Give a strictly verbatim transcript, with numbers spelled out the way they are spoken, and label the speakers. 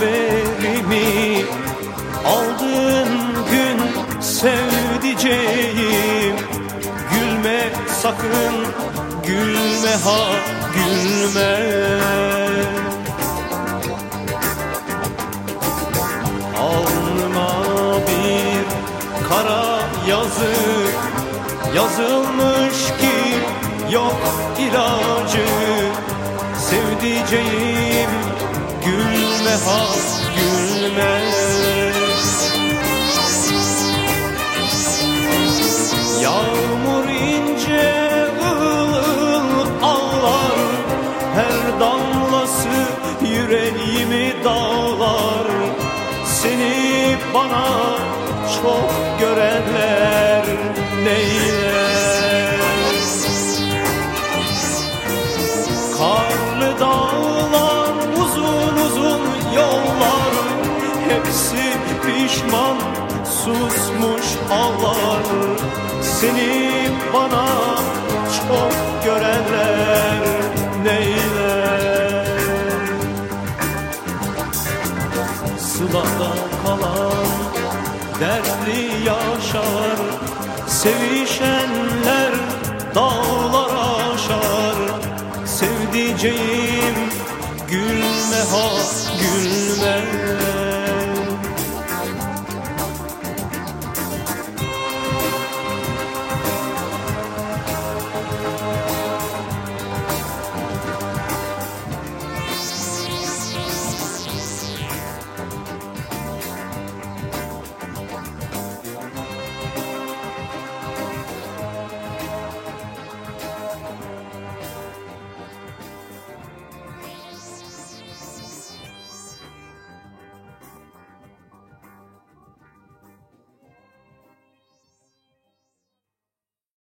Speaker 1: haberimi aldığın gün sevdiceğim, gülme sakın, gülme ha gülme. Alnıma bir kara yazı yazılmış ki yok ilacı, sevdiceğim gülme ha gülme. Yağmur ince ıl ıl ağlar, her damlası yüreğimi dağlar. Seni bana çok görenler neyler? Karlı dağlar, uzun uzun yollar, hepsi pişman, susmuş ağlar. Seni bana çok görenler neyler? Sılada kalan dertli yaşar, sevişenler dağlar aşar. Sevdiceğim gülme ha gülme.